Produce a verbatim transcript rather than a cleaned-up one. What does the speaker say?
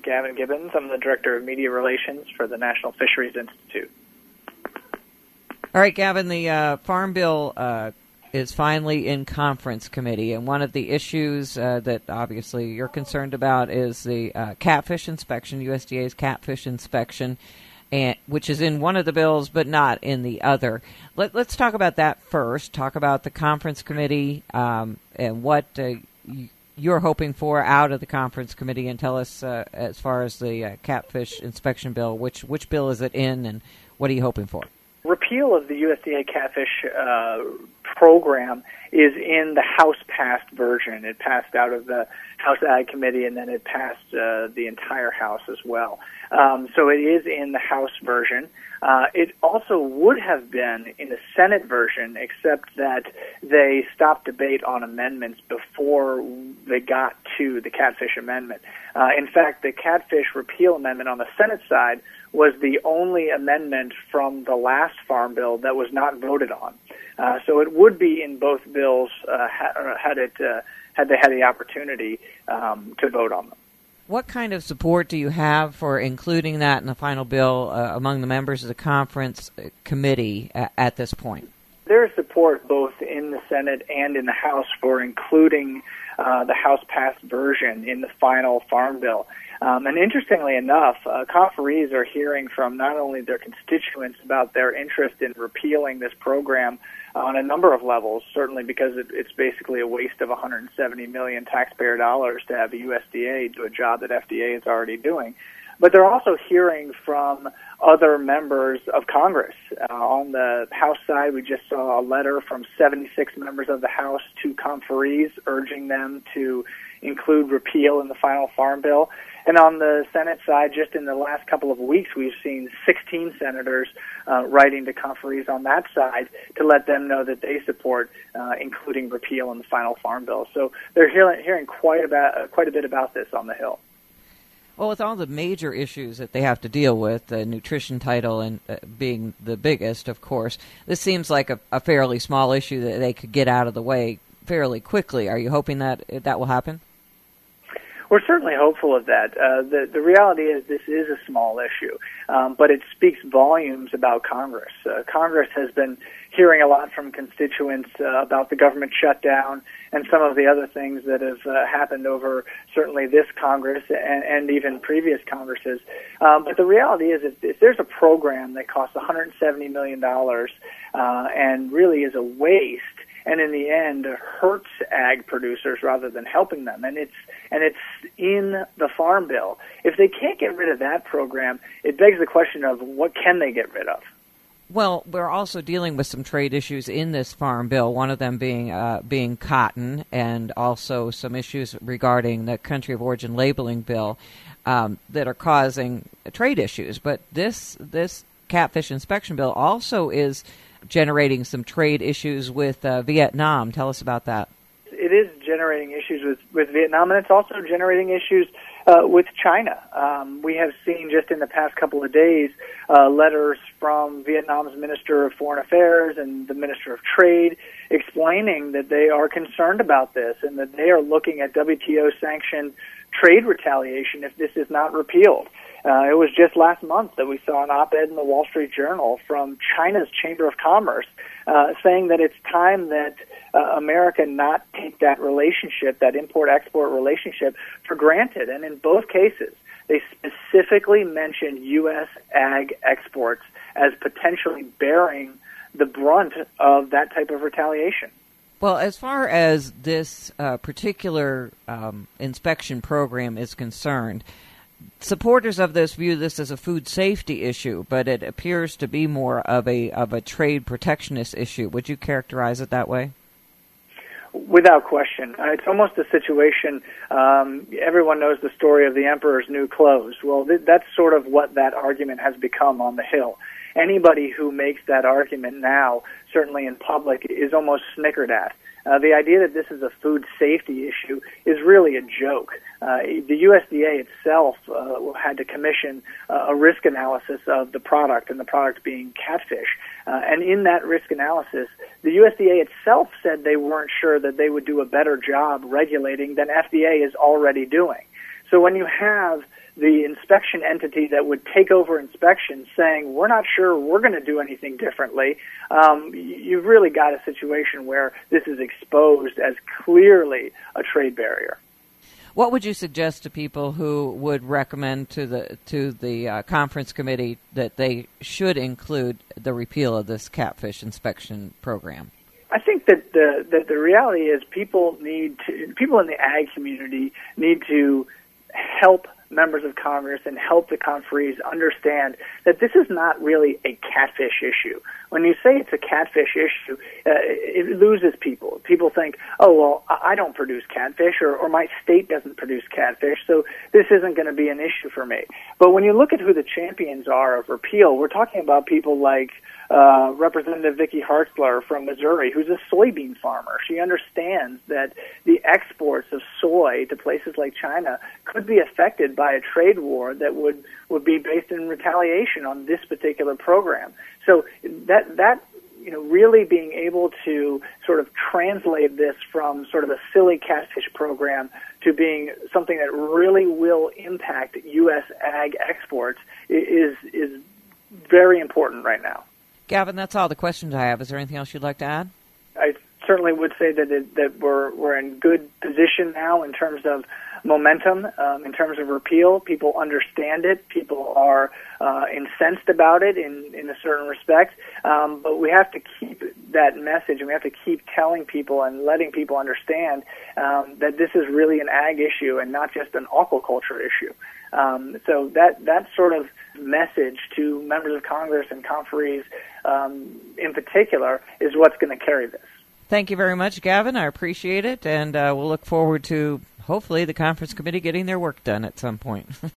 Gavin Gibbons. I'm the Director of Media Relations for the National Fisheries Institute. All right, Gavin, the uh, Farm Bill uh, is finally in conference committee, and one of the issues uh, that obviously you're concerned about is the uh, catfish inspection, U S D A's catfish inspection, and, which is in one of the bills but not in the other. Let, let's talk about that first, talk about the conference committee um, and what uh, you're hoping for out of the conference committee, and tell us uh, as far as the uh, catfish inspection bill, which which bill is it in and what are you hoping for? Repeal of the U S D A catfish uh, program is in the House-passed version. It passed out of the House Ag Committee, and then it passed uh, the entire House as well. Um, so it is in the House version. Uh, it also would have been in the Senate version, except that they stopped debate on amendments before they got to the catfish amendment. Uh, in fact, the catfish repeal amendment on the Senate side was the only amendment from the last Farm Bill that was not voted on. Uh, so it would be in both bills uh, ha- had it uh, had they had the opportunity um, to vote on them. What kind of support do you have for including that in the final bill uh, among the members of the conference committee uh, at this point? There is support both in the Senate and in the House for including uh, the House-passed version in the final Farm Bill. Um, and interestingly enough, uh, conferees are hearing from not only their constituents about their interest in repealing this program on a number of levels, certainly because it, it's basically a waste of one hundred seventy million dollars taxpayer dollars to have the U S D A do a job that F D A is already doing. But they're also hearing from other members of Congress. Uh, on the House side, we just saw a letter from seventy-six members of the House to conferees urging them to include repeal in the final Farm Bill. And on the Senate side, just in the last couple of weeks, we've seen sixteen senators uh, writing to conferees on that side to let them know that they support uh, including repeal in the final Farm Bill. So they're hearing, hearing quite, about, uh, quite a bit about this on the Hill. Well, with all the major issues that they have to deal with, the nutrition title and uh, being the biggest, of course, this seems like a, a fairly small issue that they could get out of the way fairly quickly. Are you hoping that that will happen? We're certainly hopeful of that. Uh, the, the reality is this is a small issue, um, but it speaks volumes about Congress. Uh, Congress has been hearing a lot from constituents uh, about the government shutdown and some of the other things that have uh, happened over certainly this Congress and, and even previous Congresses. Um, but the reality is if, if there's a program that costs one hundred seventy million dollars uh, and really is a waste, and in the end hurts ag producers rather than helping them, and it's and it's in the Farm Bill. If they can't get rid of that program, it begs the question of what can they get rid of? Well, we're also dealing with some trade issues in this Farm Bill, one of them being uh, being cotton, and also some issues regarding the country of origin labeling bill um, that are causing trade issues. But this this catfish inspection bill also is generating some trade issues with uh, Vietnam. Tell us about that. It is generating issues with, with Vietnam, and it's also generating issues uh, with China. Um, we have seen just in the past couple of days uh, letters from Vietnam's Minister of Foreign Affairs and the Minister of Trade explaining that they are concerned about this and that they are looking at W T O-sanctioned trade retaliation if this is not repealed. Uh, it was just last month that we saw an op-ed in the Wall Street Journal from China's Chamber of Commerce uh, saying that it's time that uh, America not take that relationship, that import-export relationship, for granted. And in both cases, they specifically mentioned U S ag exports as potentially bearing the brunt of that type of retaliation. Well, as far as this uh, particular um, inspection program is concerned, supporters of this view this as a food safety issue, but it appears to be more of a of a trade protectionist issue. Would you characterize it that way? Without question. Uh, it's almost a situation, um, everyone knows the story of the emperor's new clothes. Well, th- that's sort of what that argument has become on the Hill. Anybody who makes that argument now, certainly in public, is almost snickered at. Uh, the idea that this is a food safety issue is really a joke. Uh, the U S D A itself uh, had to commission uh, a risk analysis of the product, and the product being catfish. Uh, and in that risk analysis, the U S D A itself said they weren't sure that they would do a better job regulating than F D A is already doing. So when you have the inspection entity that would take over inspections saying, we're not sure we're going to do anything differently, um, you've really got a situation where this is exposed as clearly a trade barrier. What would you suggest to people who would recommend to the to the uh, conference committee that they should include the repeal of this catfish inspection program? I think that the that the reality is people need to people in the ag community need to help members of Congress and help the conferees understand that this is not really a catfish issue. When you say it's a catfish issue, uh, it loses people. People think, oh, well, I don't produce catfish, or, or my state doesn't produce catfish, so this isn't going to be an issue for me. But when you look at who the champions are of repeal, we're talking about people like Uh, Representative Vicky Hartzler from Missouri, who's a soybean farmer. She understands that the exports of soy to places like China could be affected by a trade war that would, would be based in retaliation on this particular program. So that that you know really being able to sort of translate this from sort of a silly catfish program to being something that really will impact U S ag exports is is very important right now. Gavin, that's all the questions I have. Is there anything else you'd like to add? I certainly would say that it, that we're we're in good position now in terms of momentum, um, in terms of repeal. People understand it. People are uh, incensed about it in, in a certain respect. Um, but we have to keep that message, and we have to keep telling people and letting people understand um, that this is really an ag issue and not just an aquaculture issue. Um, so that that sort of message to members of Congress and conferees um, in particular is what's going to carry this. Thank you very much, Gavin. I appreciate it, and uh, we'll look forward to hopefully the conference committee getting their work done at some point.